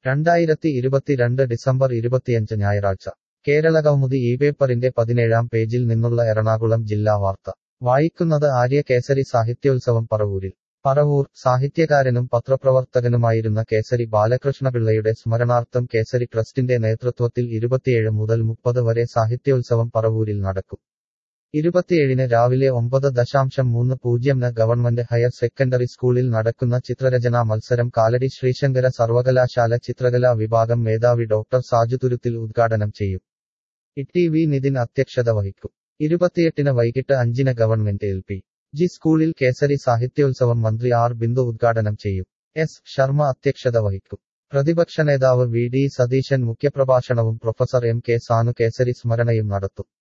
2022 December 25 ഞായറാഴ്ച കേരളകൗമുദി ഇപേപ്പറിന്റെ 17-ാം പേജിൽ നിന്നുള്ള എറണാകുളം ജില്ലാ വാർത്ത വായിക്കുന്നത് ആര്യ. കേസരി സാഹിത്യോത്സവം പറവൂരിൽ. പറവൂർ സാഹിത്യകാരനും പത്രപ്രവർത്തകനുമായിരുന്ന കേസരി ബാലകൃഷ്ണപിള്ളയുടെ സ്മരണാർത്ഥം കേസരി ട്രസ്റ്റിന്റെ നേതൃത്വത്തിൽ 27 മുതൽ 30 വരെ സാഹിത്യോത്സവം പറവൂരിൽ നടക്കും. 27-ന് രാവിലെ 9:30-ന് ഗവൺമെന്റ് ഹയർ സെക്കൻഡറി സ്കൂളിൽ നടക്കുന്ന ചിത്രരചനാ മത്സരം കാലടി ശ്രീശങ്കര സർവകലാശാല ചിത്രകലാ വിഭാഗം മേധാവി ഡോക്ടർ സാജു തുരുത്തിൽ ഉദ്ഘാടനം ചെയ്യും. ടി.വി. നിതിൻ അധ്യക്ഷത വഹിക്കും. 28-ന് വൈകിട്ട് 5-ന് ഗവൺമെന്റ് എൽ.പി.ജി. സ്കൂളിൽ കേസരി സാഹിത്യോത്സവം മന്ത്രി ആർ. ബിന്ദു ഉദ്ഘാടനം ചെയ്യും. എസ്. ശർമ്മ അധ്യക്ഷത വഹിക്കും. പ്രതിപക്ഷ നേതാവ് വി. ഡി. സതീശൻ മുഖ്യപ്രഭാഷണവും professor M. K. Sanu Kesari സ്മരണയും നടത്തും.